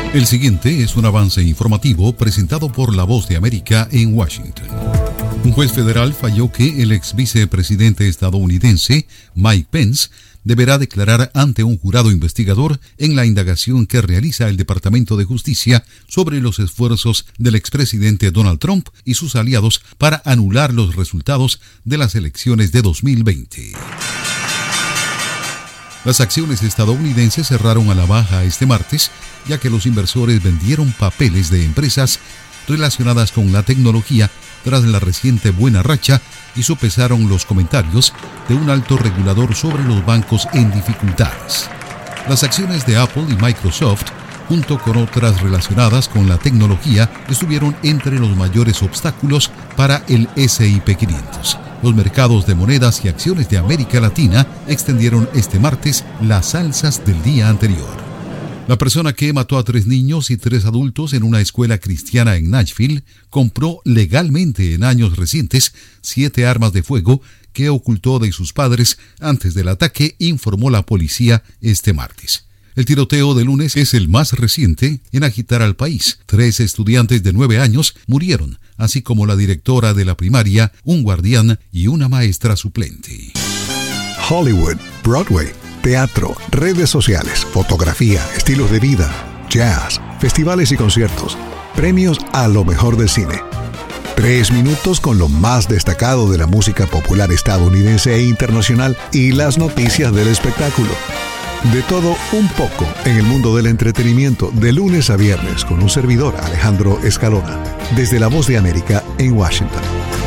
El siguiente es un avance informativo presentado por La Voz de América en Washington. Un juez federal falló que el ex vicepresidente estadounidense Mike Pence deberá declarar ante un jurado investigador en la indagación que realiza el Departamento de Justicia sobre los esfuerzos del expresidente Donald Trump y sus aliados para anular los resultados de las elecciones de 2020. Las acciones estadounidenses cerraron a la baja este martes, ya que los inversores vendieron papeles de empresas relacionadas con la tecnología tras la reciente buena racha y sopesaron los comentarios de un alto regulador sobre los bancos en dificultades. Las acciones de Apple y Microsoft, junto con otras relacionadas con la tecnología, estuvieron entre los mayores obstáculos para el S&P 500. Los mercados de monedas y acciones de América Latina extendieron este martes las alzas del día anterior. La persona que mató a 3 niños y 3 adultos en una escuela cristiana en Nashville compró legalmente en años recientes 7 armas de fuego que ocultó de sus padres antes del ataque, informó la policía este martes. El tiroteo de lunes es el más reciente en agitar al país. 3 estudiantes de 9 años murieron, así como la directora de la primaria, un guardián y una maestra suplente. Hollywood, Broadway, teatro, redes sociales, fotografía, estilos de vida, jazz, festivales y conciertos, premios a lo mejor del cine. 3 minutos con lo más destacado de la música popular estadounidense e internacional y las noticias del espectáculo. De todo un poco en el mundo del entretenimiento de lunes a viernes con un servidor, Alejandro Escalona, desde La Voz de América en Washington.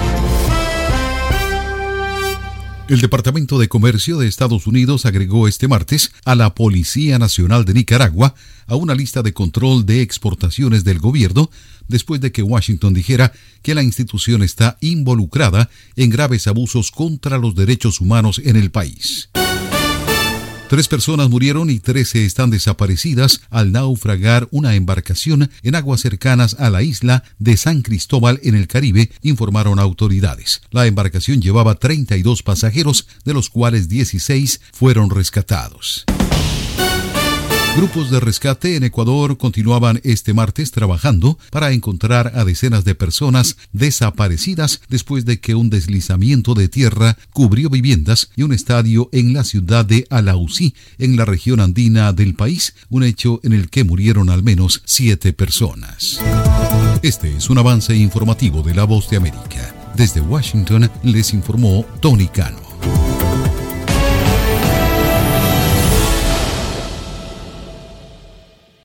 El Departamento de Comercio de Estados Unidos agregó este martes a la Policía Nacional de Nicaragua a una lista de control de exportaciones del gobierno después de que Washington dijera que la institución está involucrada en graves abusos contra los derechos humanos en el país. 3 personas murieron y 13 están desaparecidas al naufragar una embarcación en aguas cercanas a la isla de San Cristóbal en el Caribe, informaron autoridades. La embarcación llevaba 32 pasajeros, de los cuales 16 fueron rescatados. Grupos de rescate en Ecuador continuaban este martes trabajando para encontrar a decenas de personas desaparecidas después de que un deslizamiento de tierra cubrió viviendas y un estadio en la ciudad de Alausí, en la región andina del país, un hecho en el que murieron al menos 7 personas. Este es un avance informativo de La Voz de América. Desde Washington les informó Tony Cano.